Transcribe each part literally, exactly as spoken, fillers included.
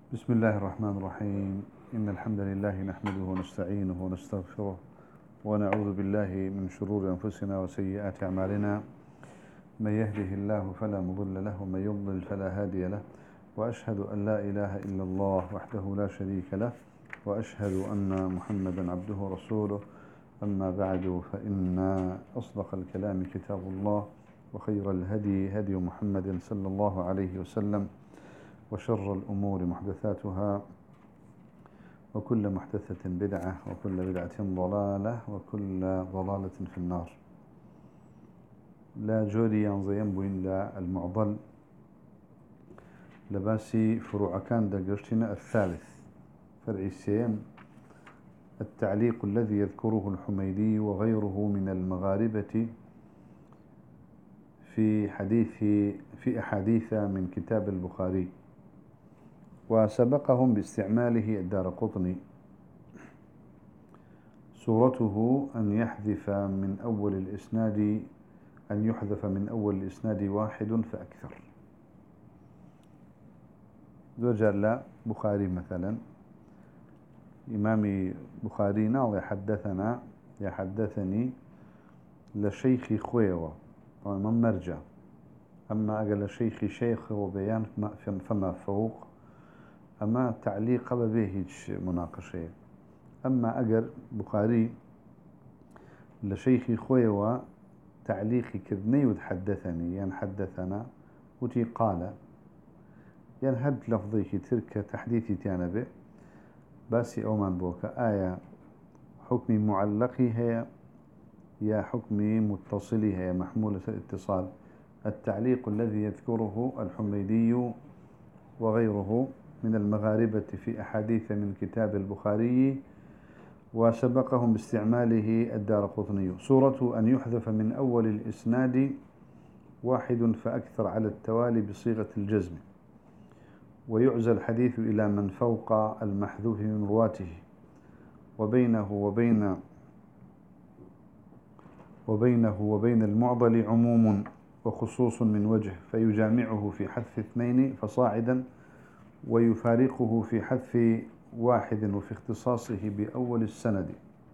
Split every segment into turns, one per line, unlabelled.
بسم الله الرحمن الرحيم. إن الحمد لله نحمده ونستعينه ونستغفره ونعوذ بالله من شرور أنفسنا وسيئات أعمالنا. من يهده الله فلا مضل له ومن يضلل فلا هادي له، وأشهد أن لا إله إلا الله وحده لا شريك له، وأشهد أن محمدا عبده ورسوله. أما بعد، فإن أصدق الكلام كتاب الله، وخير الهدي هدي محمد صلى الله عليه وسلم، وشر الأمور محدثاتها، وكل محدثة بدعة، وكل بدعة ضلالة، وكل ضلالة في النار. لا جوري ينظيم بين لا المعضل لباسي فروع كان دقشتنا الثالث فرع السيم، التعليق الذي يذكره الحميدي وغيره من المغاربة في حديث في أحاديث من كتاب البخاري، وسبقهم باستعماله الدارقطني. صورته أن يحذف من أول الإسناد أن يحذف من أول الإسناد واحد فأكثر. لا بخاري مثلا، إمامي بخارينا ويحدثنا يحدثني لشيخ خويوة من مرجع، أما أقل الشيخ شيخ وبيان فما فوق، أما تعليق به مناقشة. أما أجر بخاري لشيخ خويوة تعليقي كذني وتحدثني ين حدثنا وتي قال ين هد لفظي ترك تحديثي تانا به باسي أومان بوكا آية حكمي معلقي هي يا حكمي متصلي هي محمولة الاتصال. التعليق الذي يذكره الحميدي وغيره من المغاربة في أحاديث من كتاب البخاري، وسبقهم باستعماله الدارقطني. صورة أن يحذف من أول الإسناد واحد فأكثر على التوالي بصيغة الجزم، ويعزى الحديث إلى من فوق المحذوف من رواته، وبينه وبين وبينه وبين المعضل عموم وخصوص من وجه، فيجامعه في حذف اثنين فصاعدا، ويفارقه في حذف واحد وفي اختصاصه بأول السند.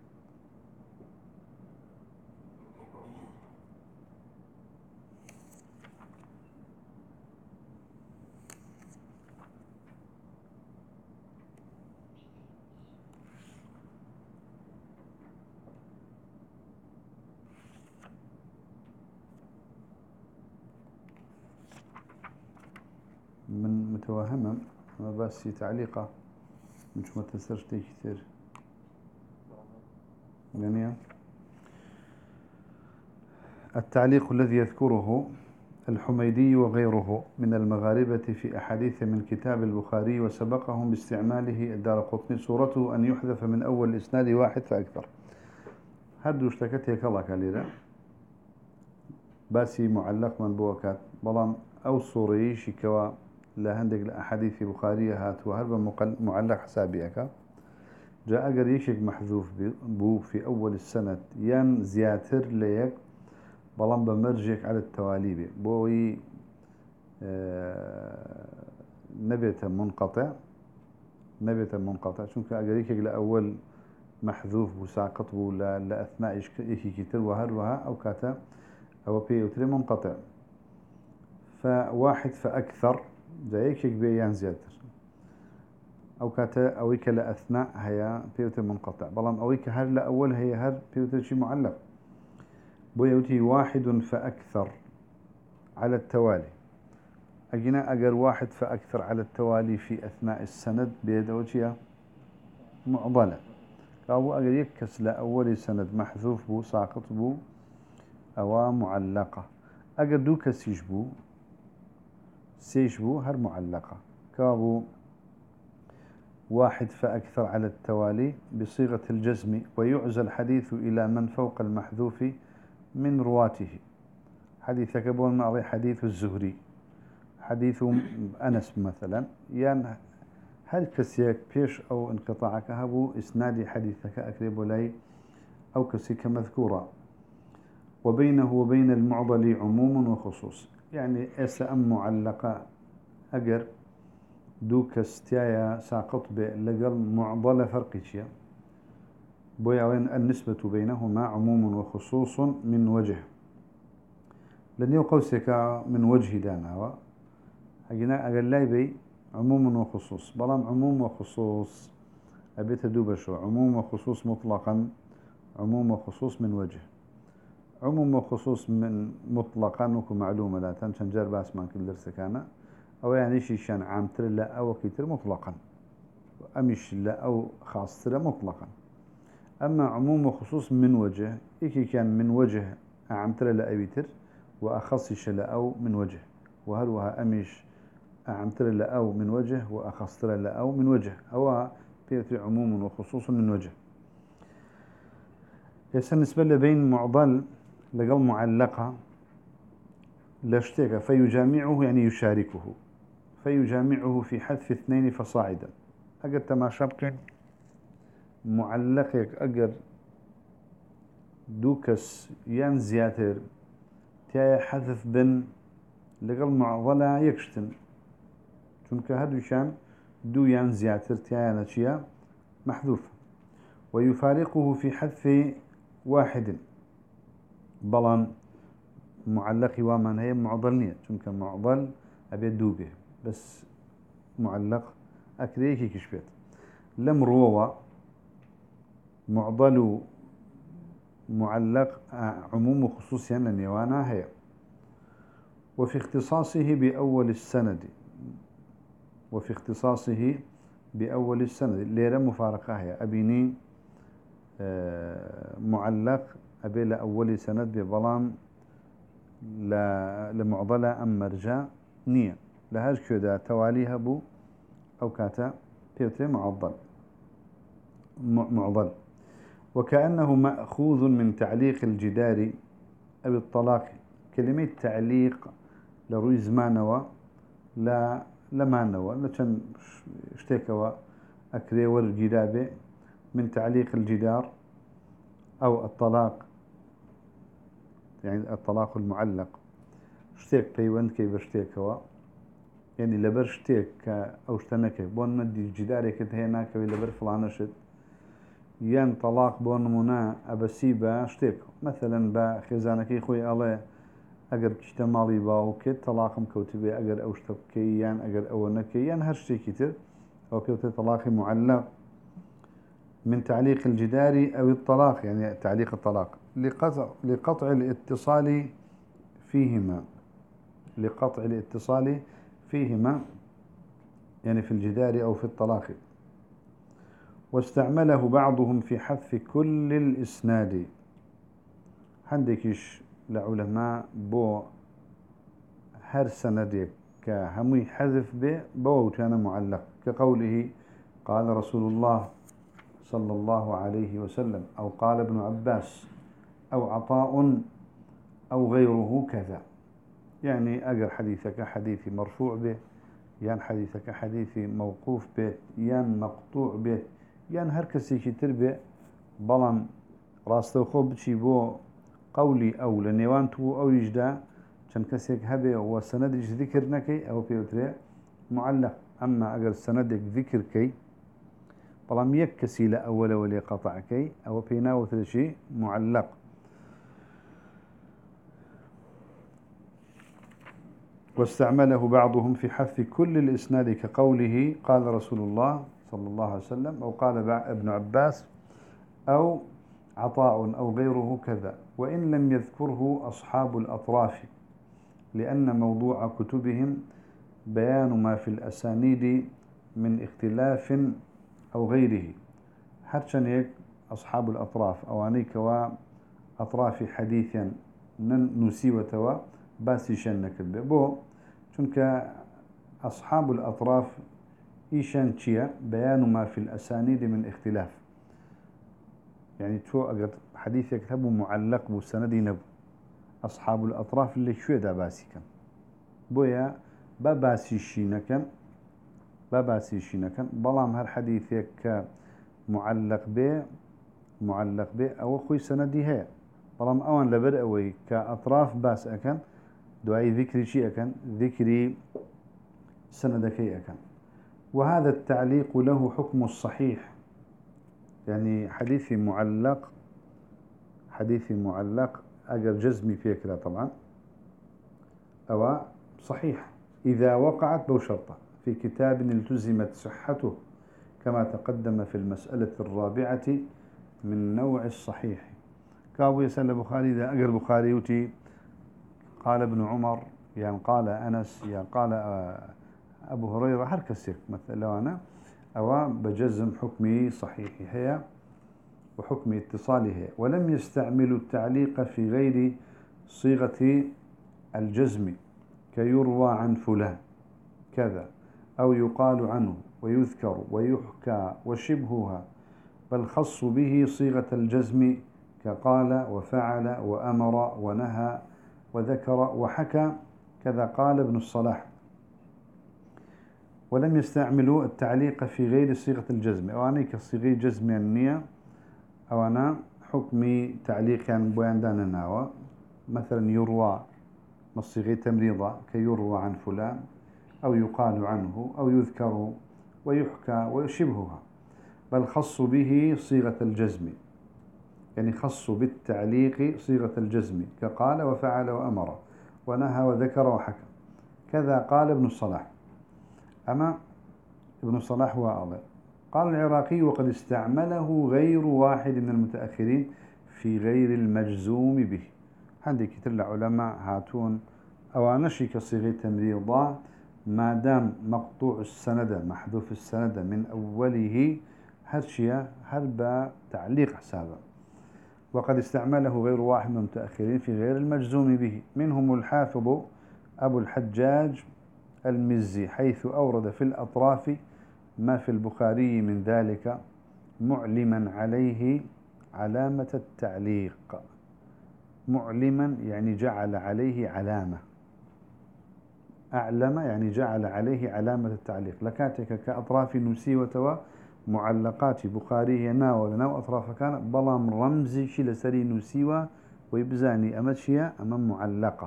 من متوهمة ما بس تعليقه مش متسرش كثير يعني. التعليق الذي يذكره الحميدي وغيره من المغاربة في أحاديث من كتاب البخاري، وسبقهم باستعماله الدارقطني. صورته أن يحذف من أول الإسناد واحد فأكثر. هدو اشتكته كلا كاليرا باسي معلق من بوكات بلام أو صوري شكوا لهندق الأحاديث بخاري هات وهرب معلق حسابيك جاء أجر يشك محذوف بو في أول السنة ين زياتر ليك بلام بمرجك على التواليب بوي آه نبت منقطع نبت منقطع شنك أجر يشك لأول محذوف وساقط بو لأثناء إيش كتير وهروها أو كاتا أو بي وتري منقطع، فواحد فأكثر زي شيء بيان زيادة أو كاتا أويك لأثناء هي بيوت منقطع، بلام أويك هر لأول هي هر بيوت شيء معلق. بيوتي واحد فأكثر على التوالي. أجينا أجر واحد فأكثر على التوالي في أثناء السند بيدوتيا معضلة، أو أجر يكس لأول السند محذوف بو ساقط بو أو معلقة. أجر دوك سيجبو سيجبو هر معلقة كابو واحد فأكثر على التوالي بصيغة الجزم، ويعزى الحديث إلى من فوق المحذوف من رواته. حديث كبون معضي حديث الزهري، حديث أنس مثلا، يعني هل كسيك بيش أو انقطاعك هبو إسنادي حديثك أكرب لي أو كسيك مذكورا. وبينه وبين المعضل عموم وخصوص، يعني أسأم معلقة أجر دو كستيايا ساقط لقل معضل فرق شيء بويا وين النسبة بينهما عموم وخصوص من وجه لن يقوسك من وجه دانا أجنا أقل لا بي عموم وخصوص بلام عموم وخصوص أبيت دوب شو عموم وخصوص مطلقا عموم وخصوص من وجه عموم وخصوص من مطلقا وكو معلومة لا تنشن جار باس ما كل درس كان أو يعني شيء شان عام تر لا أو كتير مطلقا أمش لا أو خاص تر مطلقا أما عموم وخصوص من وجه إيكي كان من وجه عام تر لا أبيتر وأخص لا أو من وجه وهروها أمش عام تر لا أو من وجه وأخص تر لا أو من وجه أو في عموم وخصوص من وجه يسن نسبة بين معضل لقل معلقة لاشتيك فيجامعه يعني يشاركه فيجامعه في حذف اثنين فصاعدا أقر تما شبك معلقك أقر دوكس يان زياتر تاي حذف بن لقل معضلة يكشتن چونك هدو شان دو يان زياتر تاي نتشيا محذوف ويفارقه في حذف واحد بلان معلق ومن هي معضلنية چونك معضل أبي دوبه بس معلق أكريكي كشبت لم روى معضل معلق عموم خصوصيا لنيوانا هي وفي اختصاصه بأول السند وفي اختصاصه بأول السند ليرة مفارقة هي أبيني معلق أبي لأول سند ببلان لمعضلة أم مرجع نية لهاج كده تواليها بو أو كاتا بيوتي معضل معضل وكأنه مأخوذ من تعليق الجدار أو الطلاق كلمة تعليق لروي زمانوا لا لمانوا لكن اشتكوا أكري والجدابة من تعليق الجدار أو الطلاق يعني الطلاق المعلق اشتيك بيوند كي بشتيكوا يعني لبر شتيك أو اشتنك بون مدي جداري كده هناك لبر فلانة شد يان طلاق بون منا أبسيبا اشتيك مثلا با خزانكي خوي الله أجر كشتمالي باو كده طلاقم كوتبي أجر أوشتبكي يان أجر أونكي يان هرشتي كتير أو كوتي طلاق معلق من تعليق الجدار أو الطلاق يعني تعليق الطلاق لقطع, لقطع الاتصال فيهما لقطع الاتصال فيهما يعني في الجدار أو في الطلاق واستعمله بعضهم في حذف كل الإسناد عندكش لعلماء بو هر سندك كهمي حذف به بو كان معلق كقوله قال رسول الله صلى الله عليه وسلم أو قال ابن عباس أو عطاء أو غيره كذا يعني أجر حديثك حديثي مرفوع به يان حديثك حديثي موقوف به يان مقطوع به يان هركسي كتر به بلان راستوخو بشي بو قولي أو لنيوان تو أو يجدا كان كسيك هبه وسندج ذكر نكي أو بيوتري معلق أما أجر سندك ذكر كي بلام يكسي لأول ولي قطع كي أو بيناو ثلشي معلق واستعمله بعضهم في حذف كل الإسناد كقوله قال رسول الله صلى الله عليه وسلم أو قال ابن عباس أو عطاء أو غيره كذا وإن لم يذكره أصحاب الأطراف لأن موضوع كتبهم بيان ما في الأسانيد من اختلاف أو غيره حرشان هيك أصحاب الأطراف أوانيك وأطراف حديثا نسيوة باسي شنك بو چونك أصحاب الأطراف إيشان تشيا بيان ما في الأسانيد من اختلاف يعني تو أقد حديث يكتبه معلق بسندي نبو أصحاب الأطراف اللي شوية دا باسي كان بويا بباسي شينكن بباسي شينكن بلام هر حديثك معلق به معلق به أو خوي سندي هي بلام أوان لبر أوي كأطراف باس أكن دعاي ذكري شيء أكن ذكري سندكي أكن وهذا التعليق له حكم الصحيح، يعني حديث معلق حديث معلق أجر جزمي فيك طبعا أو صحيح إذا وقعت بو شرطة في كتاب التزمت صحته كما تقدم في المسألة الرابعة من نوع الصحيح. كابو يسأل البخاري إذا أجر البخاري وتي قال ابن عمر يعني قال أنس يعني قال أبو هريرة هركسك مثلا لو أنا أو بجزم حكمي صحيح هي وحكم اتصاله، ولم يستعملوا التعليق في غير صيغة الجزم كيروى عن فلان كذا أو يقال عنه ويذكر ويحكى وشبهها، بل خصوا به صيغة الجزم كقال وفعل وأمر ونهى وذكر وحكى، كذا قال ابن الصلاح. ولم يستعملوا التعليق في غير صيغة الجزم، أو أنا كصيغة جزم النية أو أنا حكمي تعليق يعني بيان ناوى مثلا يروى مصيغة تمريضة كيروى عن فلان أو يقال عنه أو يذكر ويحكى ويشبهها، بل خصوا به صيغة الجزم، يعني خصوا بالتعليق صيغة الجزم كقال وفعل وأمر ونهى وذكر وحكى، كذا قال ابن الصلاح. أما ابن الصلاح هو أضل. قال العراقي وقد استعمله غير واحد من المتأخرين في غير المجزوم به. عندي كتير العلماء هاتون أو نشي كصيغة تمريضا ما دام مقطوع السند محذوف السند من أوله هرشيا هرب تعليق حسابه. وقد استعمله غير واحد من المتأخرين في غير المجزوم به، منهم الحافظ أبو الحجاج المزي حيث أورد في الأطراف ما في البخاري من ذلك معلما عليه علامة التعليق. معلما يعني جعل عليه علامة، أعلم يعني جعل عليه علامة التعليق. لكاتك كأطراف نسيوة معلقات بخاري هنا ولنا وأطراف كان بلام رمزي شي لسري نسيوة ويبزاني أمشيا أمام معلقة.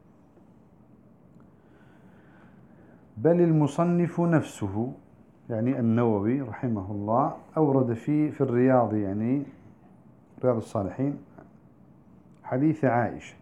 بل المصنف نفسه يعني النووي رحمه الله أورد فيه في الرياض يعني رياض الصالحين حديث عائشة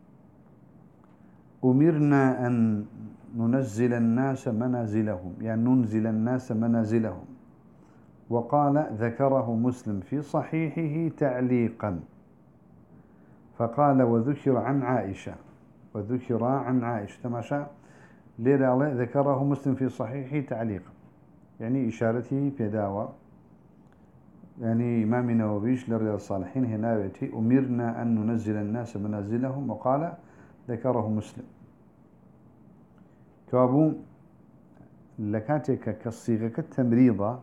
أمرنا أن ننزل الناس منازلهم، يعني ننزل الناس منازلهم، وقال ذكره مسلم في صحيحه تعليقا، فقال وذكر عن عائشة وذكر عن عائشة تماشى ليرى ذكره مسلم في صحيحه تعليقا، يعني إشارته بيداوى يعني إمام النووي لرياض الصالحين هنا يأتي أمرنا أن ننزل الناس منازلهم، وقال ذكره مسلم. كابو لكاتك كالصيغة كالتمريضة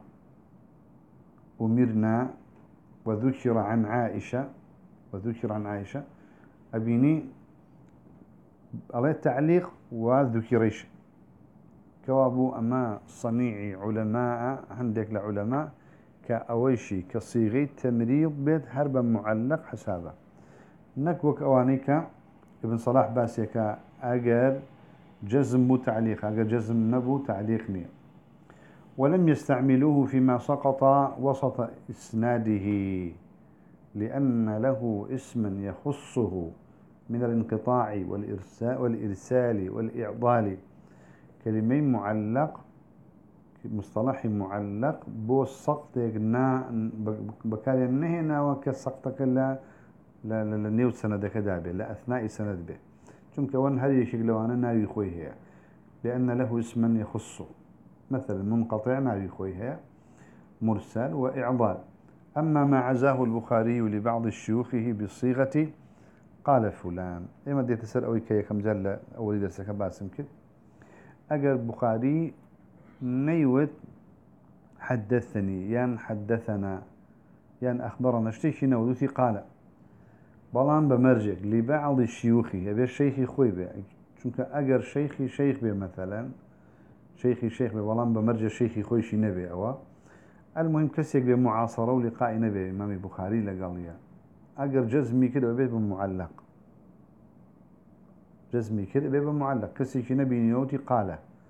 أمرنا وذكر عن عائشة وذكر عن عائشة أبيني على التعليق وذكريش. كوابو أما صنيعي علماء عندك لعلماء كأويشي كصيغة تمريض بيت هربا معلق حسابه نكوك أوانيك ابن صلاح باسيك أجر جزم تعليق أجر جزم نبو تعليق نية. ولم يستعملوه فيما سقط وسط إسناده لأن له اسما يخصه من الانقطاع والإرسال والإرسال والإعضال. كلمة معلق مصطلح معلق بو السقط يقنا بكاري النهنا وكسقطك لا لا لا نيو سند كذا به لا أثناء سند به چونك وان هذه شكل وانا ناوي خويه لأن له اسما يخصه مثلا منقطع ناوي خويه مرسل وإعضال. أما ما عزاه البخاري لبعض شيوخه بصيغة قال فلان إما دي تسأل أوي كي كم جل أولي درسك باسم كده أجر البخاري نيوت حدثني يان حدثنا يان أخبرنا اشتيشي نودوثي قال بلان بمرجع لبعض الشيوخ يبي الشيخ خوي به چونك أجر شيخي شيخ به مثلا شيخي شيخ به بلان بمرجع شيخي خوي شي نبي أو المهم كسيك بمعاصرة ولقاء نبي إمام البخاري لقاليا أجر جزمي كده بيه بمعلق جزمي كده بيه بمعلق كسيك نبي نيوتي قال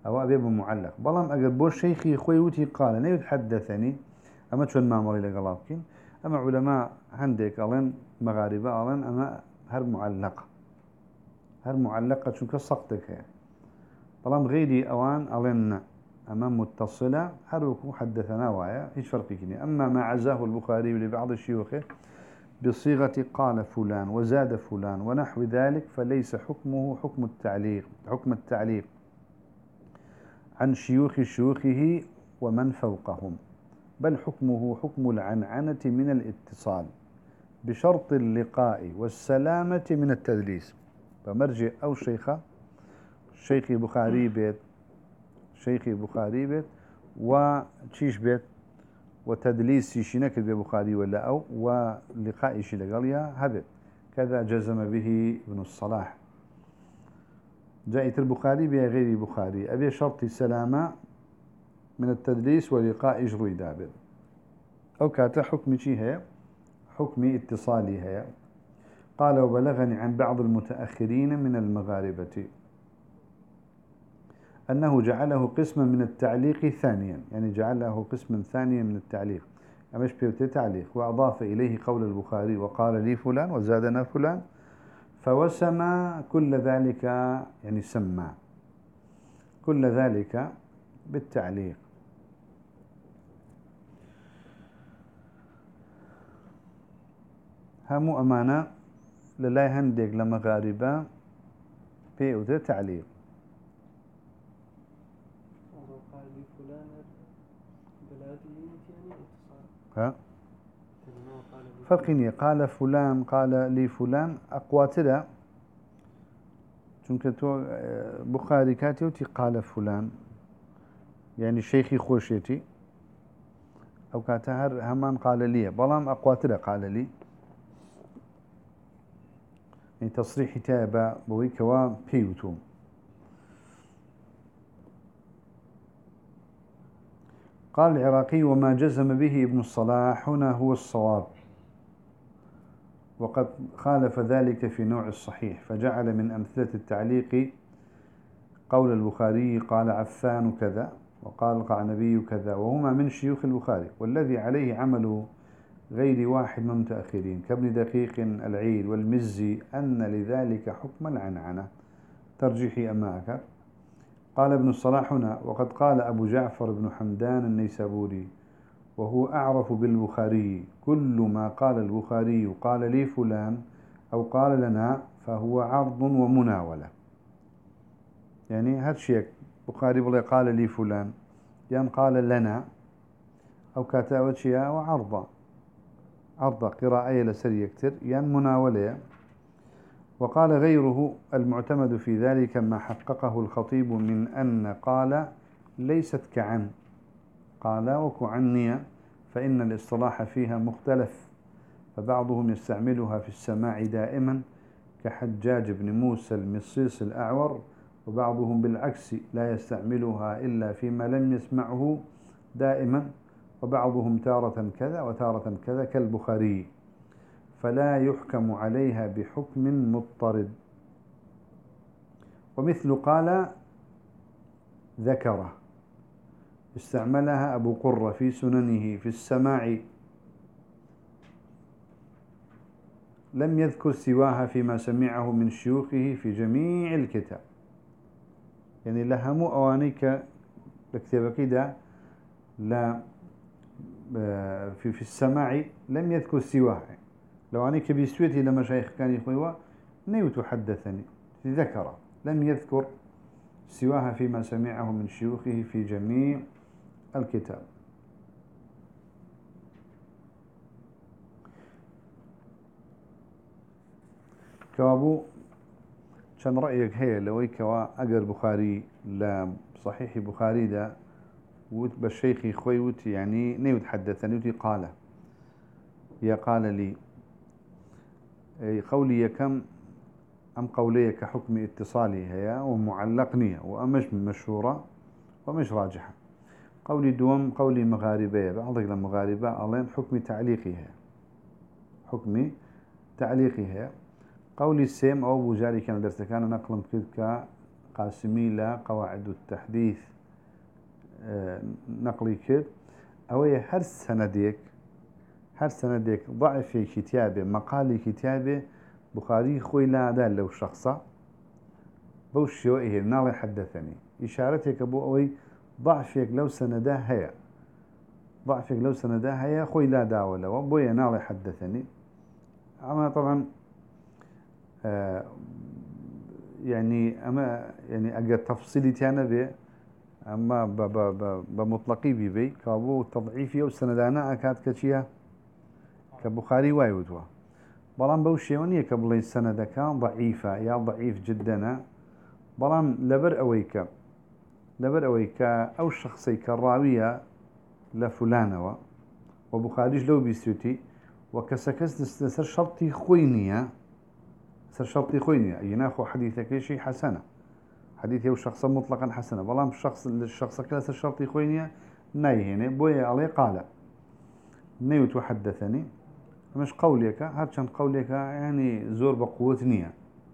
أو أبي معلق بلام أجر بو شيخي خويوتي قال نيد حدثني أما شون معمري لقلابكين أما علماء عندك ألين مغاربة ألين أما هر معلقة هر معلقة شو كسقتك هي بلام غيري أوان ألين أما متصلة هروكو حدثنا وايا هيش فرق كني أما ما عزاه البخاري لبعض الشيوخ بصيغة قال فلان وزاد فلان ونحو ذلك فليس حكمه حكم التعليق حكم التعليق عن شيوخ شيوخه ومن فوقهم بل حكمه حكم العنعنة من الاتصال بشرط اللقاء والسلامة من التدليس فمرجع أو شيخة شيخي بخاري بيت شيخي بخاري بيت وتشيش بيت وتدليس شينك بخاري ولا أو ولقاء شلقاليا هبت كذا جزم به ابن الصلاح جاءت البخاري بغير بخاري أبي شرط السلامة من التدليس ولقاء جروي دابر أو كاتا حكم شي هي حكم اتصالي هي قال وبلغني عن بعض المتأخرين من المغاربة أنه جعله قسما من التعليق ثانيا يعني جعله قسما ثانيا من التعليق مش بيوتي تعليق وأضاف إليه قول البخاري وقال لي فلان وزادنا فلان فوسم كل ذلك يعني سمى كل ذلك بالتعليق همو أمانة للاي هندق لمغاربة بيوتي تعليق ها فرقني قال فلان قال لي فلان أقواتنا چونك تو بخاري كاتيوتي قال فلان يعني شيخي خوشيتي أو كاتهر همان قال لي بلام أقواتنا قال لي يعني تصريح تابع بويكوا بيوتوم قال العراقي وما جزم به ابن الصلاح هنا هو الصواب وقد خالف ذلك في نوع الصحيح فجعل من أمثلة التعليق قول البخاري قال عفان كذا وقال القعنبي كذا وهما من شيوخ البخاري والذي عليه عمل غير واحد من المتأخرين كابن دقيق العيد والمزي أن لذلك حكم العنعنة ترجيحي أماك قال ابن الصلاح هنا وقد قال أبو جعفر بن حمدان النيسابوري وهو أعرف بالبخاري كل ما قال البخاري قال لي فلان أو قال لنا فهو عرض ومناولة يعني هذا شيء بخاري بلا قال لي فلان يعني قال لنا أو كتابة شيء وعرض عرض قراءة لسري كتير يعني مناولة وقال غيره المعتمد في ذلك ما حققه الخطيب من أن قال ليست كعن قال وكعنية فإن الاصطلاح فيها مختلف فبعضهم يستعملها في السماع دائما كحجاج بن موسى المصيص الأعور وبعضهم بالعكس لا يستعملها إلا فيما لم يسمعه دائما وبعضهم تارة كذا وتارة كذا كالبخاري فلا يحكم عليها بحكم مضطرد ومثل قال ذكره استعملها أبو قرة في سننه في السماع لم يذكر سواها فيما سمعه من شيوخه في جميع الكتاب يعني لهمو أوانيك بكتابة كده لا في في السماع لم يذكر سواها لو أنك بيسويتي لما شيخ كان يخويوا نيوت حدثني ذكر لم يذكر سواها فيما سمعه من شيوخه في جميع الكتاب كوابو كان رأيك هي لو كوا أجر بخاري لا صحيح بخاري ده وتبى الشيخ خويوت يعني نيوت حدثني وتي قال يا قال لي قولي كم أم قولي كحكم اتصالي هي ومعلقني وأمش مشهورة ومش راجحة قولي دوم قولي مغاربية بعضك المغاربة ألين حكم تعليقها حكم تعليقها قولي السيم أو بوجاري كان درس كان نقل كذا قاسمي لا قواعد التحديث نقلي كد أو هر سندك هر سندك ضعف كتابه مقال كتابه بخاري خوي لا دال لو شخصا بوش يوئه نالي حدثني إشارتك أبو أوي ضعفك لو سنده هيا ضعفك لو سنده هيا خوي لا داوله وبويا نالي حدثني أما طبعا آه يعني أما يعني أجر تفصيلي تانا به أما ب ب ب بمطلقي بيبي كابو تضعيفي أو سندانا أكاد كشيا كبخاري وايوتوا بلان بوشيونية كبلي السند كان ضعيفة يا ضعيف جدا بلان لبر أويك لبر أويك أو شخصي كراوية لفلانة وبخاريج لو بيسوتي وكسكس لسر شرطي خوينية سر شرطي خوينية أي ناخو حديثك شيء حسنة حديثي وشخصا مطلقا حسنة بلان الشخص الشخص كلا سر شرطي خوينية ناي هنا بويا عليه قال نيوت وحدثني مش قوليك هرشان قوليك يعني زور بقوة نية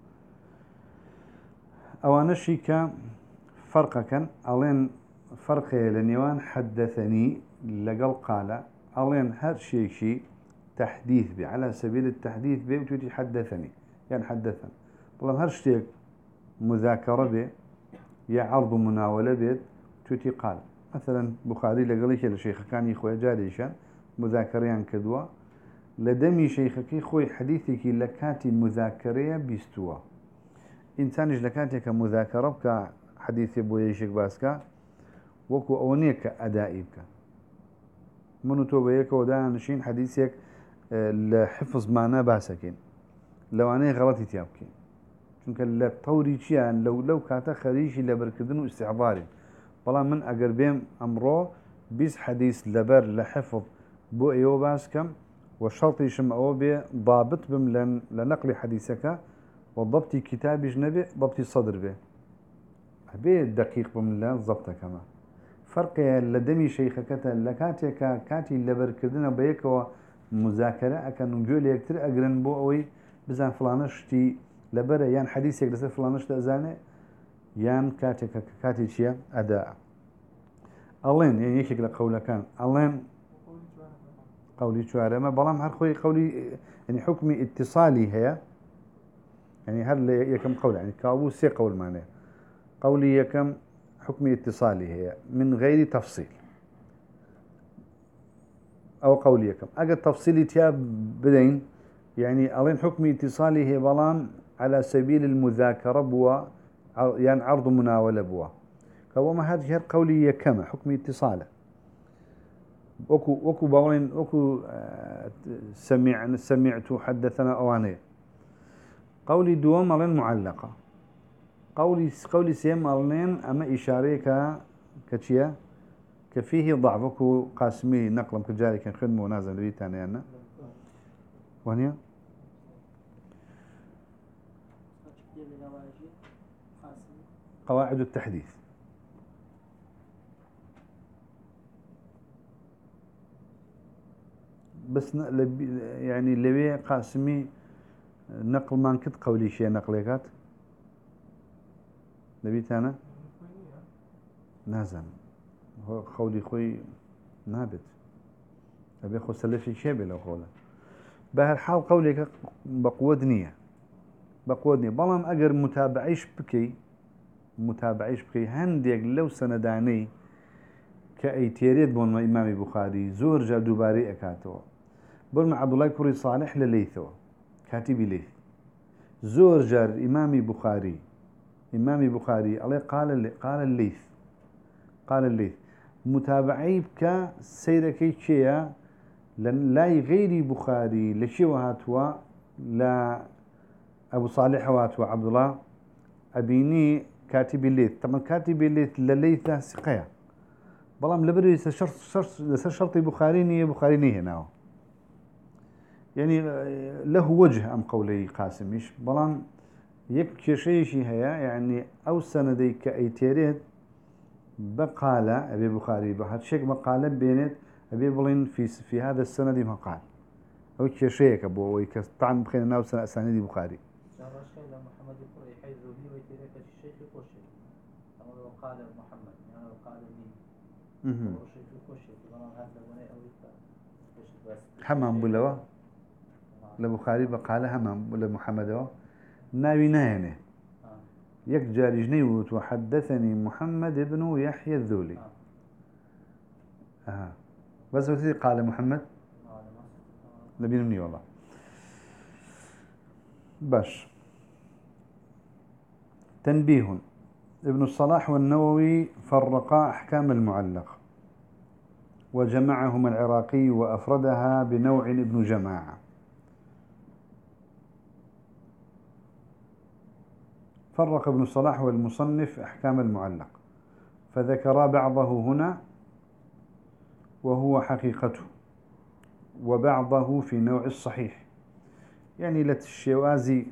أو نشيك فرق كان ألين فرق لنيوان حدثني لقل قال ألين هر شيء شيء تحديث بي على سبيل التحديث بي وتوتي حدثني يعني حدثني والله هر شيء مذاكرة بي يا عرض مناولة بي توتي قال مثلا بخاري لقليك لشيخ كان يخوي جاريشان مذاكريان كدوا لدمي شيخك خوي حديثك لكاتي مذاكرية بيستوا إنسانش لكاتي كمذاكرة بك حديثي بويشك باسكا وكو أونيك أدائك منو توبيك ودانشين حديثك لحفظ معنا باسكين لو أنا غلطي تيابكين چونك لطوري چيان لو لو كاتا خريجي لبركدن واستعباري بلا من أقر بيم أمرو بيس حديث لبر لحفظ بو أيو باسكم وشرطي شم أو بي ضابط بم لن لنقل حديثك وضبط كتاب جنبي ضبط صدر به بي دقيق بم لن ضبطه كما فرق لدمي شيخك لكاتي كاتي لبر كردنا بيك ومذاكرة أكن نقول يكتر أقرن بو أوي بزان فلانش تي لبر يان حديثك لسه فلانش تأزاني يان كاتي كاتي شيا أداء ألين يعني يشكل قوله كان ألين قولي شوارع ما بلام هر خوي قولي يعني حكمي اتصالي هي يعني هل يكم قول يعني كابو سي قول معناه قولي يكم حكمي اتصالي هي من غير تفصيل أو قولي يكم أجد تفصيلي تياب بدين يعني ألين حكمي اتصالي هي بلام على سبيل المذاكرة بوا يعني عرض مناولة بوا كابو ما هذا قولي يكم حكمي اتصاله وكو وكو باولين وكو سمع سمعت حدثنا أواني قولي دوام مالين معلقة قولي قولي سيم مالين أما إشارة ك كشيا كفيه ضعف وكو قاسمي نقلم كجاري كان خدمة ونازل بيتنا أنا وهنيا قواعد التحديث بس يعني اللي قاسمي نقل ما كنت قولي شيء نقليكات لبيت أنا نازل هو قولي خوي نابت أبي خو سلفي شيء بلا قوله بهالحال قولك بقودنية بقودنية بلام أجر متابعيش بكي متابعيش بكي هنديك لو سنداني كأي تيريد بون إمام بخاري زور جا دوباري أكاتو بلما عبد الله كوري صالح لليثو كاتب ليث زور جار إمامي بخاري إمامي بخاري الله قال قال الليث قال الليث متابعي بك سيركي شيء لن لا غيري بخاري لشي وهاتوا لا أبو صالح وهاتوا عبد الله أبيني كاتب الليث طبعا كاتب الليث لليث سقيا بلام لبري شرط شرط شرط بخاري نية بخاري نية هنا يعني له وجه أم قولي قاسميش بلان يك شيء شيء هيا يعني أو سندي كأي تيريد بقالة أبي بخاري بهذا شيء مقالة بينت أبي بلين في في هذا السند مقال أو شيء كبو ويكطعن بخير ناو سند بخاري. حمام بلوا لبخاري بقال همام ولا محمد ناوي ناينه يك جاري جنيوت وحدثني محمد بن يحيى الذولي آه. بس وتي قال محمد نبي مني والله باش تنبيه ابن الصلاح والنووي فرقا أحكام المعلق وجمعهما العراقي وأفردها بنوع ابن جماعة. فرق ابن الصلاح والمصنف أحكام المعلق فذكر بعضه هنا وهو حقيقته وبعضه في نوع الصحيح، يعني للشوازي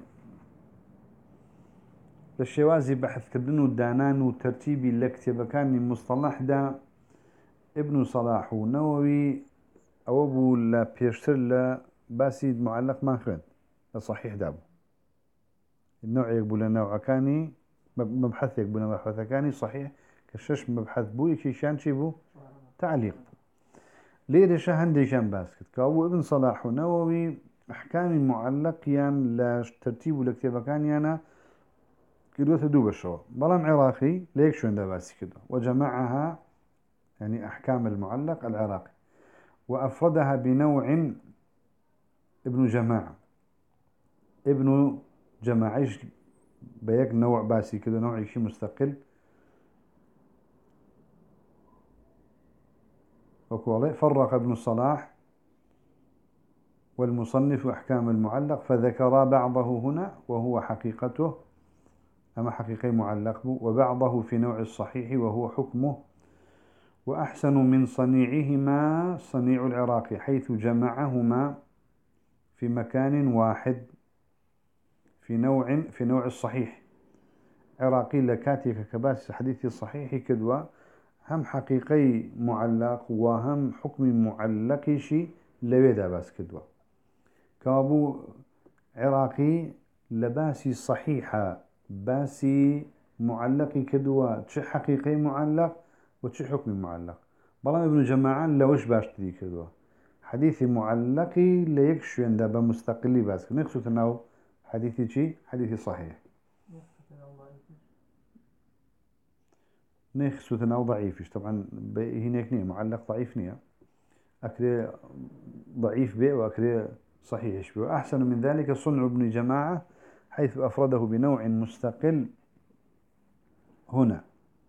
للشوازي بحث كردن ودانان وترتيبي لكتب كان مصطلح دا ابن صلاح ونووي أو أبو لا بيشتر لا باسي معلق ما خد صحيح دابو النوع يقبل نوع كاني مبحث يقبل مبحث كاني صحيح كشش مبحث بو يكيشان شي بو تعليق ليه ليش هندي شان باسكت كاو ابن صلاح ونووي أحكام معلق يان لا ترتيب لكتب كان يانا كدوة دوب الشو بلام عراقي ليك شو عنده باسي كده وجمعها يعني أحكام المعلق العراقي وأفردها بنوع ابن جماعة ابن جماعة بيك نوع باسي كده نوع شيء مستقل وكوالي فرق ابن الصلاح والمصنف أحكام المعلق فذكر بعضه هنا وهو حقيقته أما حقيقي معلق وبعضه في نوع الصحيح وهو حكمه وأحسن من صنيعهما صنيع العراقي حيث جمعهما في مكان واحد في نوع في نوع الصحيح عراقي لكاتي كباس حديث الصحيح كدوة هم حقيقي معلق وهم حكم معلق شي لويدا باس كدوة كابو عراقي لباسي صحيحة باسي معلق كدوة تش حقيقي معلق وتش حكم معلق بلان ابن جماعة لوش باش تدي كدوة حديث معلقي ليكشو عند بمستقلي باس نقصد انه حديثي شي حديثي صحيح نقصد انه ضعيفش طبعا هناك نية معلق ضعيف نية أكري ضعيف به وأكري صحيح به. أحسن من ذلك صنع ابن جماعة حيث أفرده بنوع مستقل هنا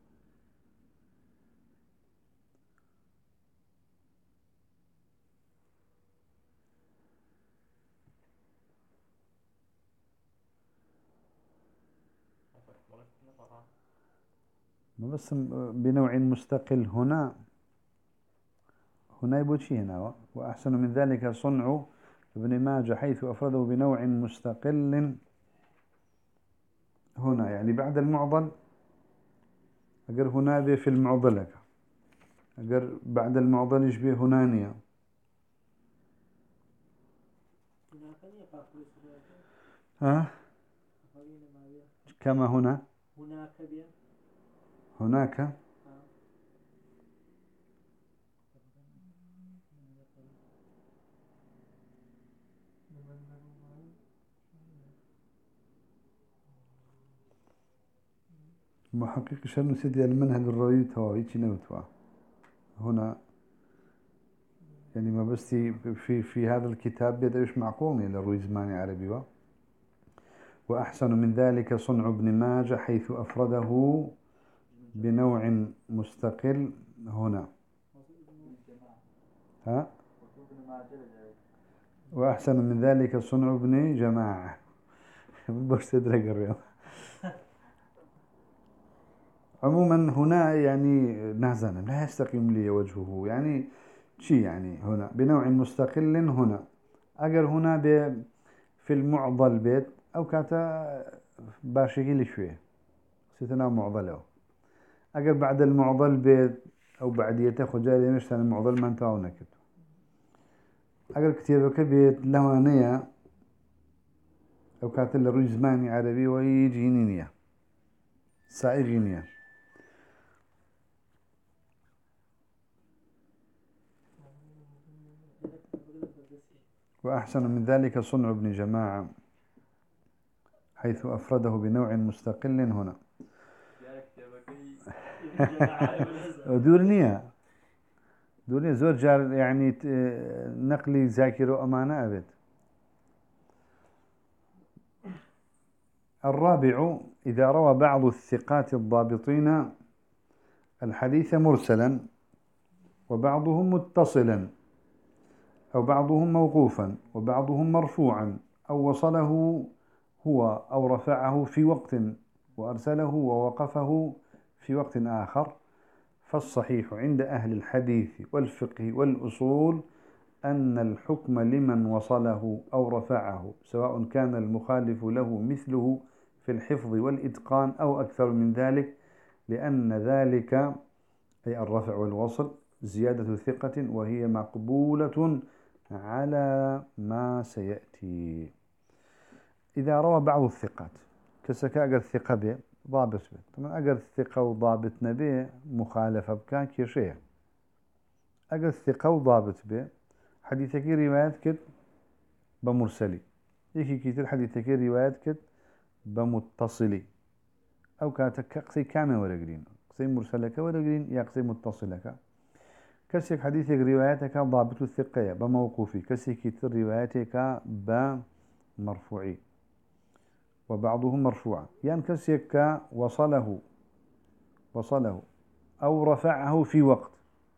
بس بنوع مستقل هنا هنا يبوشي هنا وأحسن من ذلك صنع ابن ماجه حيث أفرده بنوع مستقل هنا يعني بعد المعضل أقر هنا بي في المعضلة أقر بعد المعضل يشبه هنانية ها كما هنا هناك محقق شرن سيدي المنهج الرئيس هو يجي نوتوا هنا يعني ما بس في في هذا الكتاب بيدعوش معقول للروي زماني عربي و وأحسن من ذلك صنع ابن ماجه حيث أفرده بنوع مستقل هنا ها وأحسن من ذلك صنع ابن جماعة بس تدرك الرياض عموما هنا يعني نازنا لا يستقيم لي وجهه يعني شيء يعني هنا بنوع مستقل هنا أجر هنا ب في المعضل بيت أو كاتا باشيكي شوية ستنا معضله أجر بعد المعضل بيت أو بعديته خجالي مش المعضل ما انتهونا كده أجر كتابك بيت لوانية أو كاتا لروي زماني عربي ويجينينية سائغينية وأحسن من ذلك صنع ابن جماعة حيث أفرده بنوع مستقل هنا. ودورنيا دورنيا زور جار يعني نقلي ذاكر أمانة أبد. الرابع إذا روى بعض الثقات الضابطين الحديث مرسلا وبعضهم متصلا أو بعضهم موقوفا وبعضهم مرفوعا أو وصله هو أو رفعه في وقت وأرسله ووقفه في وقت آخر، فالصحيح عند أهل الحديث والفقه والأصول أن الحكم لمن وصله أو رفعه سواء كان المخالف له مثله في الحفظ والإتقان أو أكثر من ذلك، لأن ذلك أي الرفع والوصل زيادة ثقة وهي مقبولة على ما سيأتي. إذا روى بعض الثقات كسكا أجر ثقة به ضابط به، طبعا أجر ثقة وضابط نبيه مخالفة بكان كيشيء. أجر ثقة وضابط به حديثك روايات كت بمرسلي، يكي كتير حديثك روايات كت بمتصلي، أو كاتك قصي كامل ورقرين قصي مرسلك ورقرين يا قصي متصلك. كسيك حديثك رواياتك ضابط الثقة بموقوفي، كسيك كتير رواياتك بمرفوعي وبعضهم مرفوعا، يعني كسيك وصله وصله أو رفعه في وقت،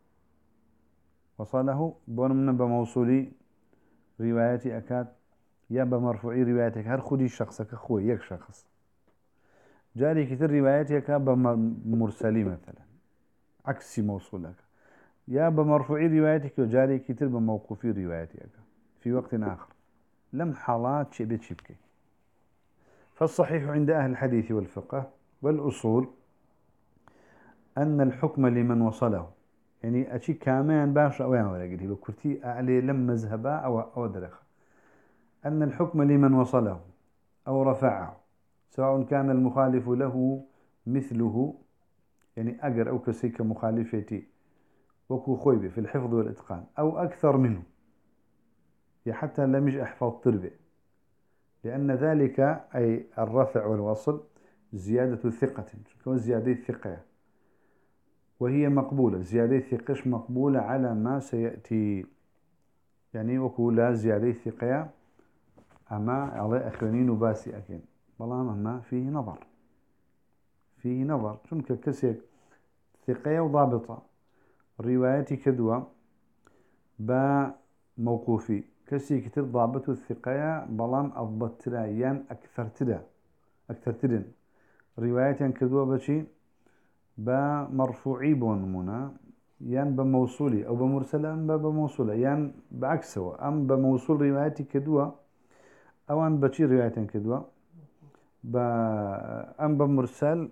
وصله بون بموصولي رواياتي أكاد يا بمرفوعي رواياتك هر خدي شخصك أخوي يك شخص، جاري كتير رواياتك بمرسلي مثلا عكس موصولك، يا بمرفوعي رواياتك وجاري كتير بموقوفي رواياتك في وقت آخر، لم حالات شبه شبكي. فالصحيح عند أهل الحديث والفقه والأصول أن الحكم لمن وصله، يعني أشي كامان باش أوين ولا قلت له كرتي أعلي لم مذهبا أو أو درخ، أن الحكم لمن وصله أو رفعه سواء كان المخالف له مثله، يعني أجر أو كسيك مخالفتي وكو خويبي في الحفظ والإتقان أو أكثر منه، حتى لم يجي أحفظ تربي، لأن ذلك أي الرفع والوصل زيادة ثقة، زيادة ثقة وهي مقبولة، زيادة ثقة مقبولة على ما سيأتي، يعني وكو لا زيادة ثقة أما على أخرين وباسي أكين بلان أما فيه نظر فيه نظر شنك كسيك ثقة وضابطة روايتي كدوة با موقوفي كسي كتير ضابط الثقة بلان أضبط ترايان أكثر ترا أكثر ترن روايتي كدوة بشي با مرفوعي بونمونا يان بموصولي أو بمرسلة أم بموصولة يان بعكسه أم بموصول روايتي كدوة أوان بشي روايتين كدوة با أم بمرسل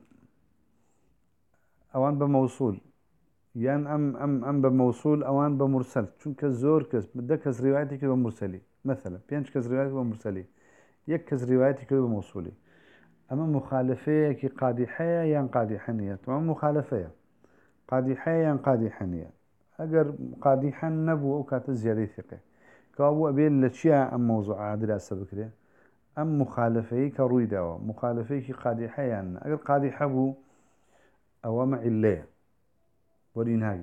أوان بموصول يان أم أم أم بموصول أوان بمرسل شون كزور كز بدك كز روايتي كدوة مرسلي مثلا بينش كز روايتي كدوة مرسلي يك كز روايتي كدوة موصولي، أما مخالفة كي قادحة يان قادحانية طبعا مخالفة قادحة يان قادحانية، أجر قادحا نبو كات زيادة ثقة كابو أبين لشيء أم موضوع دراسة بكرة أم مخالفة كروي دوا مخالفة كي قادحة يان أجر قادحة بو أو مع الله ورين هاي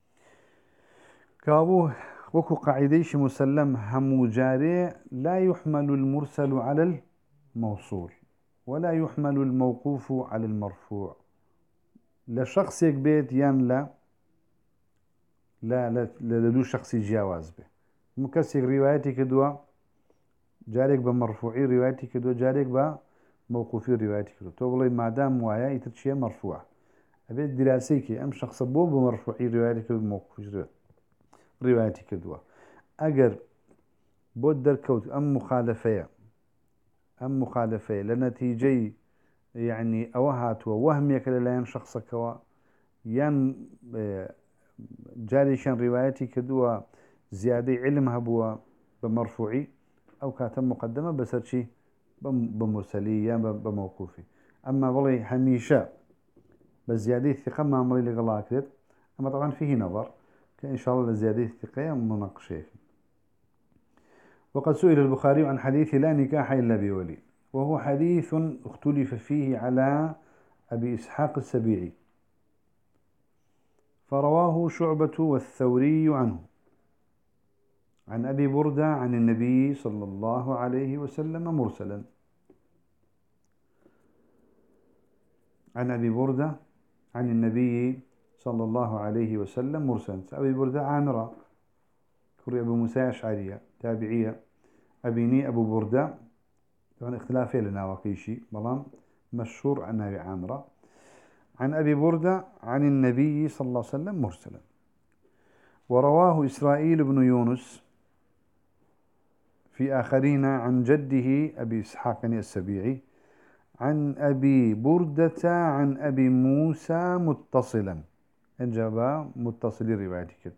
كابو وكو قاعديش مسلم هم جاري لا يحمل المرسل على الموصول ولا يحمل الموقوف على المرفوع، لشخص بيت يان لا لا لا لدو شخصي جواز به مكسر روايتي كدوا جارك بمرفوعي روايتي كدوا جارك بموقوفي روايتي كدوا تقولي ما دام ويا يتشي مرفوع أبيت دراسيكي أم شخص بو بمرفوعي روايتي كدوا بموقوفي روايتي كدوا أجر بود دركوت أم مخالفة أم مخالفة لنتيجي يعني أوهات ووهم يكل لا شخصك و ين جاريشان روايتي كدوا زيادة علم هبوا بمرفوعي أو كاتم مقدمة بسرشي بمرسلي يا بموقوفي، أما والله هميشة بزيادة الثقة ما عمري لقلا أكرت، أما طبعا فيه نظر كإن شاء الله لزيادة الثقة مناقشة. وقد سئل البخاري عن حديث لا نكاح إلا بولي، وهو حديث اختلف فيه على أبي إسحاق السبيعي، فرواه شعبة والثوري عنه عن أبي بردة عن النبي صلى الله عليه وسلم مرسلا. عن أبي بردة عن النبي صلى الله عليه وسلم مرسلا. أبي بردة عامرة كري أبو موسى أشعرية تابعية، أبيني أبو بردة طبعا اختلافي لنا وقيشي بلان مشهور عن أبي عامرة عن أبي بردة عن النبي صلى الله عليه وسلم مرسلا. ورواه إسرائيل بن يونس في آخرين عن جده أبي إسحاق السبيعي عن أبي بردة عن أبي موسى متصلا، إجابة متصل روايتك.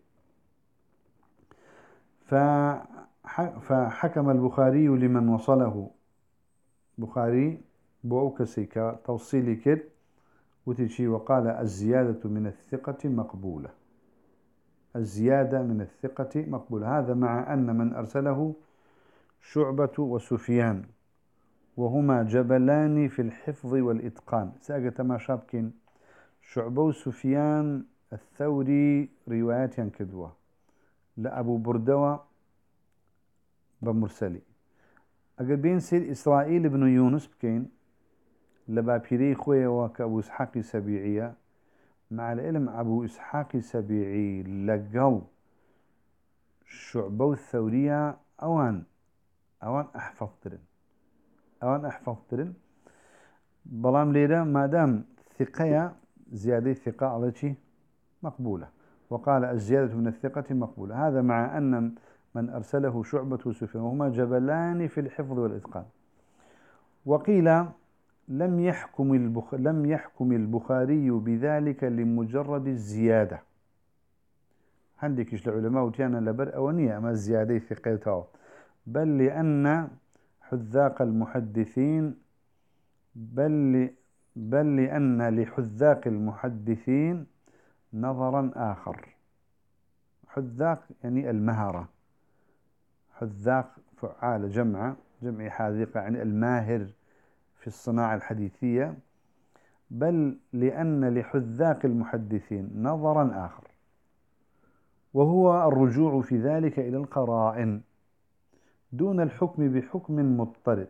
فحكم البخاري لمن وصله بخاري بوكسيكا توصيلي كد وتشي وقال الزيادة من الثقة مقبولة، الزيادة من الثقة مقبولة. هذا مع أن من أرسله شعبة وسفيان وهما جبلان في الحفظ والإتقان. ساقة ما شابكين شعبة وسفيان الثوري روايات كدوة لأبو بردوة بمرسلي. أقل بين سير إسرائيل بن يونس بكين لبابيري خويا وكأبو إسحاق سبيعية، مع العلم أبو إسحاق سبيعي لقو شعبة الثورية أوان أوان أحفظ ترن أوان أحفظ ترن بلام ليلة ما دام ثقة زيادة ثقة على شيء مقبولة. وقال الزيادة من الثقة مقبولة، هذا مع أن من أرسله شعبة وسفيان وهما جبلان في الحفظ والإتقان. وقيل لم يحكم البخ... لم يحكم البخاري بذلك لمجرد الزيادة. عندك إيش العلماء وتيانا لبر أونية أما الزيادة ثقته، بل لأن حذاق المحدثين بل ل... بل لأن لحذاق المحدثين نظرا آخر. حذاق يعني المهرة، حذاق فعال جمع جمع حاذقة يعني الماهر في الصناعة الحديثية. بل لأن لحذاق المحدثين نظرا آخر، وهو الرجوع في ذلك إلى القرائن دون الحكم بحكم مضطرد.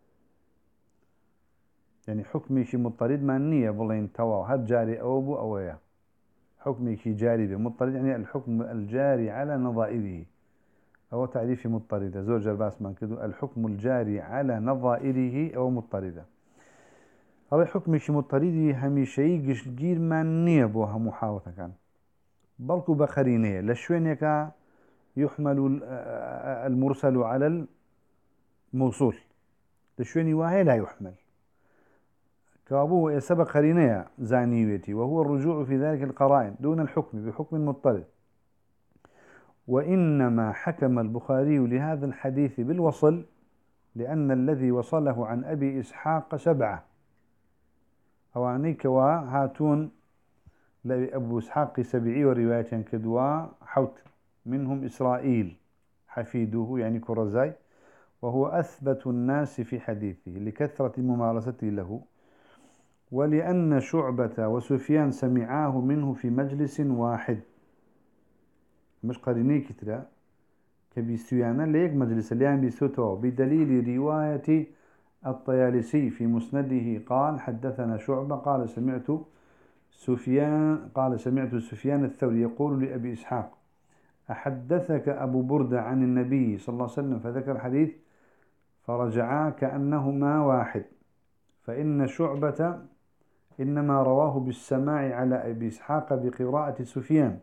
يعني حكمي شي مضطرد ما النية بلين توا هاد جاري أو بو أويا، حكمي شي جاري بمضطرد يعني الحكم الجاري على نظائره، أو تعريف مضطردة زوج الباس من كدو الحكم الجاري على نظائره أو مضطردة. هذا حكم شي مضطردي هميشي قش جير من نية بوها محاوة كان بلكو بخرينية لشوينيكا يحمل المرسل على الموصول، لشويني واهي لا يحمل كابوه سبق خرينية زانيويتي، وهو الرجوع في ذلك القرائن دون الحكم بحكم مضطرد. وإنما حكم البخاري لهذا الحديث بالوصل لأن الذي وصله عن أبي إسحاق سبعة أوانيك وهاتون لأبو إسحاق سبعي ورواية كدوا حوت منهم إسرائيل حفيده يعني كرزاي، وهو أثبت الناس في حديثه لكثرة ممارسته له، ولأن شعبة وسفيان سمعاه منه في مجلس واحد. مش قريني كترة كبيسيانا ليك مجلس اللي بيسوته بدليل رواية الطيالسي في مسنده قال حدثنا شعبة قال سمعت سفيان قال سمعت سفيان الثوري يقول لأبي إسحاق أحدثك أبو بردة عن النبي صلى الله عليه وسلم، فذكر حديث فرجعا كأنهما واحد. فإن شعبة إنما رواه بالسماع على أبي إسحاق بقراءة سفيان،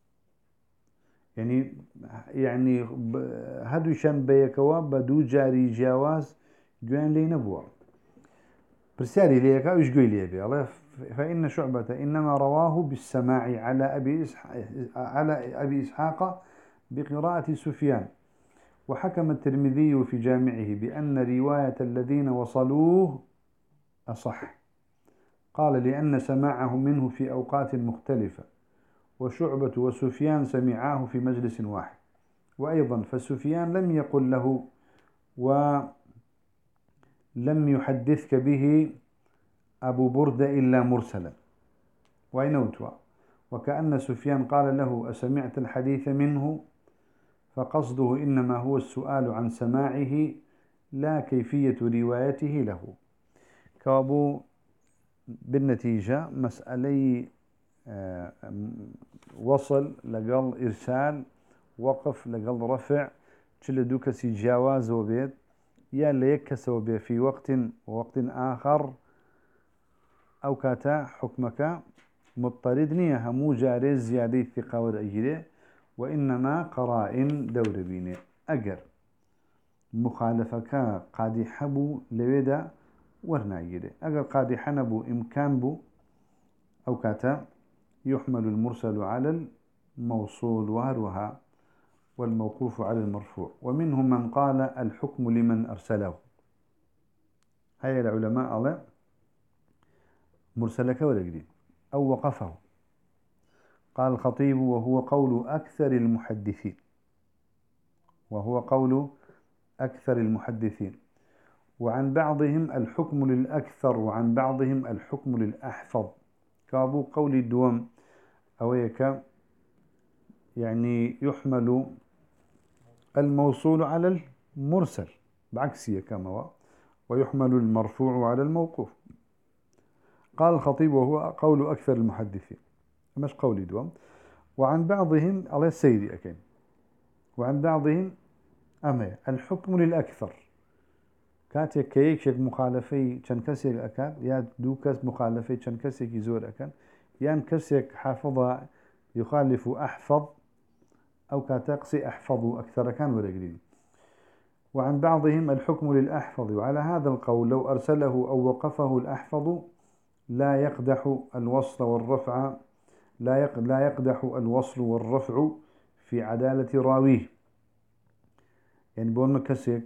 يعني يعني هدوشان بيكوا بدو جاري جواز جوان لي نبوة برسالي ليك وش قوي لي أبي الله. فإن شعبة إنما رواه بالسماع على أبي إسحاق على أبي إسحاق بقراءة سفيان. وحكم الترمذي في جامعه بأن رواية الذين وصلوه أصح، قال لأن سماعه منه في أوقات مختلفة، وشعبة وسفيان سمعاه في مجلس واحد. وأيضا فسفيان لم يقل له ولم يحدثك به أبو بردة إلا مرسلا وأين أوتوا وكأن سفيان قال له أسمعت الحديث منه فقصده إنما هو السؤال عن سماعه لا كيفية روايته له. كابو بالنتيجة مسألة وصل لقل إرسال وقف لقل رفع تشل كسي جواز وبيت يا ليكس وبي في وقت ووقت آخر أو كاتا حكمك مضطرد نية همو جاري زيادة ثقة والأجري وإنما قرائن دور بينه أجر مخالفك قادي حبو لويدا ورناجري أجر قادي حنبو إمكان بو أو كاتا يحمل المرسل على الموصول وهروها والموقوف على المرفوع. ومنهم من قال الحكم لمن أرسله. هاي العلماء الله مرسلك ولا جديد أو وقفه. قال الخطيب وهو قول أكثر المحدثين وهو قول أكثر المحدثين وعن بعضهم الحكم للأكثر وعن بعضهم الحكم للأحفظ. كابو قول الدوام أويك يعني يحمل الموصول على المرسل بعكسية كما هو ويحمل المرفوع على الموقوف. قال الخطيب وهو قول أكثر المحدثين مش قول دوام. وعن بعضهم على السيدي أكين وعن بعضهم أما الحكم للأكثر كاتك كيكشك مخالفي تنكسيك أكاد يا دوكس مخالفي تنكسيك يزور أكاد يان كسيك حافظ يخالف أحفظ أو كاتقسي أحفظ أكثر كان ولا قليل. وعن بعضهم الحكم للأحفظ وعلى هذا القول لو أرسله أو وقفه الأحفظ لا يقدح الوصل والرفع لا لا يقدح الوصل والرفع في عدالة راويه. يعني بقول كسيك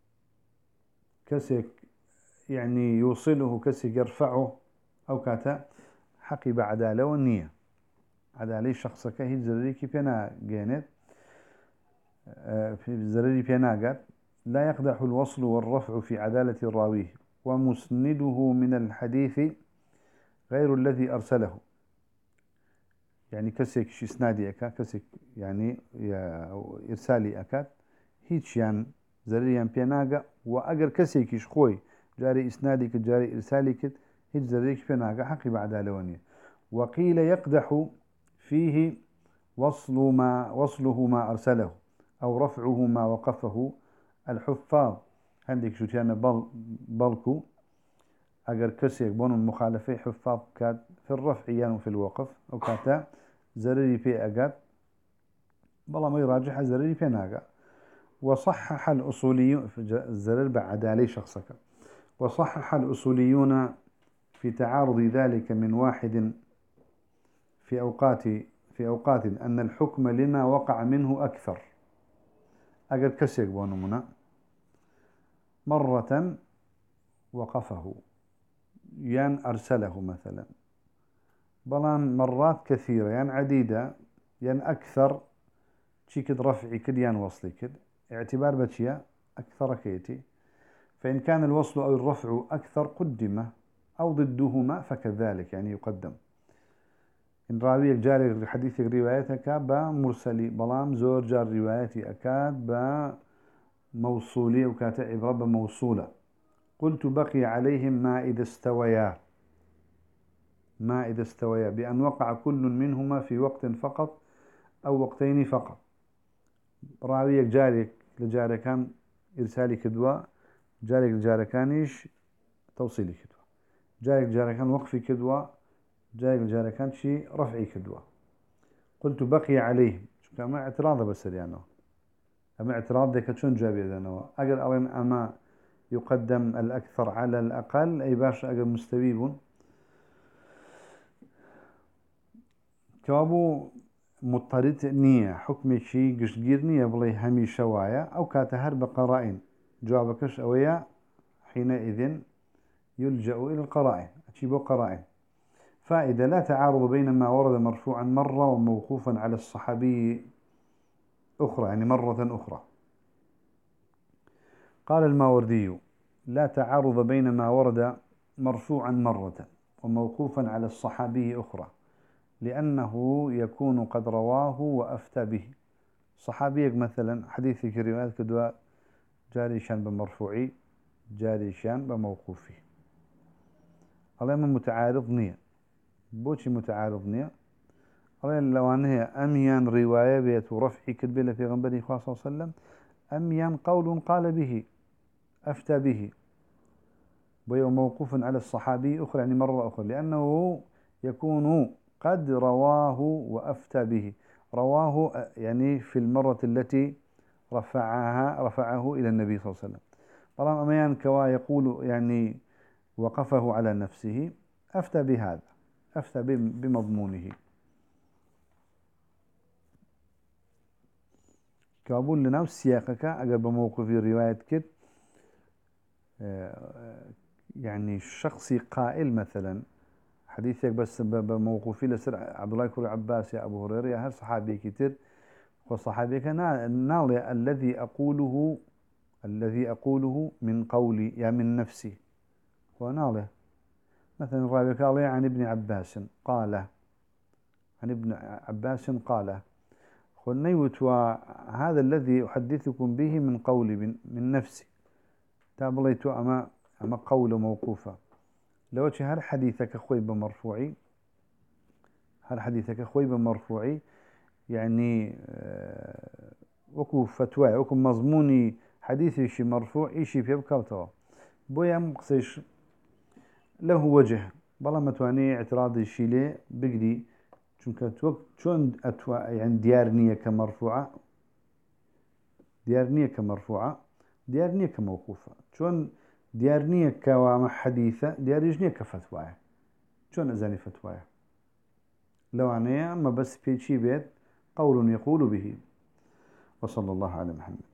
كسيك يعني يوصله كسيك يرفعه أو كاتا حقب عدالة والنية عدالة شخصك هي زرريكي بينا جانت في زرري بينا قات لا يقدح الوصل والرفع في عدالة راويه ومسنده من الحديث غير الذي أرسله. يعني كسيك شي سنادي أكا كسيك يعني إرسالي أكاد هيتش يعني زرريان بيناغا وأجر كسيك خوي جاري إسنادي كجاري إرسالي كت هيتش زرريك بيناغا حقي بعد لوني. وقيل يقدح فيه وصل ما وصله ما أرسله أو رفعه ما وقفه الحفاظ عندك شو تيانا بل بلكو أجر كسيك بون المخالفة حفاظ كاد في الرفع يعني في الوقف أو كاتا زرري بي أجاد بلا ما يراجح زرري بي ناقا. وصحح الأصوليون الزرر بعد عليه شخصك وصحح الأصوليون في تعارض ذلك من واحد في أوقات في أوقات أن الحكم لما وقع منه أكثر. أجد كسيك بونمنا مرة وقفه ين أرسله مثلا بلان مرات كثيرة ين عديدة ين أكثر شي كد رفعي كد ين وصلي كد اعتبار بتشيا أكثر كيتي فإن كان الوصل أو الرفع أكثر قدم أو ضدهما فكذلك يعني يقدم. إن راويك جاري حديثك روايتك با مرسلي بلام زور جار روايتي أكاد با موصولي وكات عبارة موصولة. قلت بقي عليهم ما إذا استويا ما إذا استويا بأن وقع كل منهما في وقت فقط أو وقتين فقط. راويك جارك لجاري كان إرسالي كدوا جارك لجاري كانيش توصيلي كدوا جارك لجاري كان وقفي كدوا جارك لجاري كان شي رفعي كدوا. قلت بقي عليهم كما اعتراض بس يعني أما اعتراض ذلك شون جابي ذنوا أجر أوين أما يقدم الأكثر على الأقل أي باش أجر مستويبون كابو مضطرد نية حكم شيء قشجير نية بلي همي شوايا أو كاتهر بقرائن جوابكش أويا حينئذ يلجأ إلى القرائن أتشيبو قرائن. فإذا لا تعارض بين ما ورد مرفوعا مرة وموقوفا على الصحابي أخرى يعني مرة أخرى. قال الماوردي: لا تعارض بين ما ورد مرفوعا مرة وموقوفا على الصحابي أخرى، لأنه يكون قد رواه وأفتى به. صحابيك مثلا حديثي في روايات كدواء جاري شان بمرفوعي، جاري شان بموقوفي. الله من متعارض نية. بوشي متعارض نية؟ الله لو أنها أميان رواية بيت ورفعي كدبلة في غنبري صلى الله عليه وسلم، أميان قول قال به أفتى به، وهو موقوف على الصحابي أخرى، يعني مرة أخرى، لأنه يكون قد رواه وأفتى به. رواه يعني في المرة التي رفعها رفعه إلى النبي صلى الله عليه وسلم. طالما أميان كوا يقول يعني وقفه على نفسه، أفتى بهذا، أفتى بمضمونه. كابول لنا سياقك أقرب موقف رواية كت يعني شخصي قائل مثلا حديثك بس بموقوفي لسر عبد الله كري عباس يا أبو هريرة يا هل صحابي كتير، وصحابي كان نالي الذي أقوله الذي أقوله من قولي يا من نفسي ونالي. مثلا الراوي قال عن ابن عباس قال، عن ابن عباس قال خنيوت، وهذا الذي أحدثكم به من قولي من نفسي تابليت أما أما قول موقوفة. لو هل حديثك خوي بمرفوعي، هل حديثك خوي بمرفوعي يعني آه وكو فتوى وكو مضموني حديثي شي مرفوع إيشي في بكوتوا بويا مقصيش له وجه بلا متواني اعتراضي شي ليه بقدي چونك توقت شون أتوا يعني ديارنية كمرفوعة، ديارنية كمرفوعة، ديارنية كموقوفة. شون ديارنية كوام حديثة، ديارنية كفتوى. شون أزاني فتوى لو عنيا أما بس في شي بيت قول يقول به. وصلى الله على محمد.